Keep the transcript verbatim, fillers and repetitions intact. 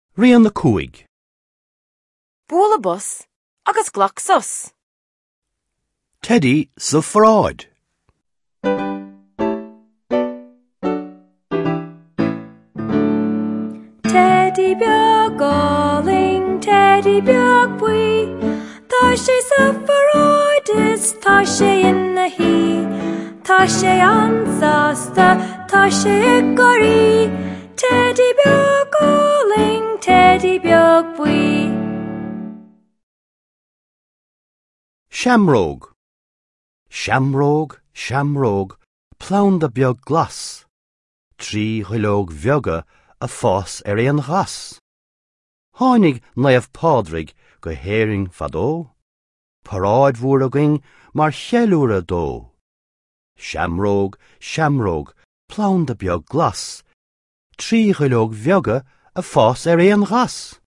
Rian na cúig. Bula bus agus ghlach sus. Teddy sa fráid. Teddy beag galling, Teddy beag bui. Tá sé sa fráid is tá sé in na hí. Tá sé ansasta, tá sé gorí. Teddy beag galling, Teddy beag bui. Shamrogue. Shamrogue, shamrogue, plaun da beag glas. Trí chuilóg bheoga a fós ar éon ghas. Tháinig naamh pádrig go héiring fadó. Paráid mhuair agin mar chealúra dó. Shamrogue, shamrogue, plaun da beag glas. Trí chuilóg bheoga a fós ar éon ghas.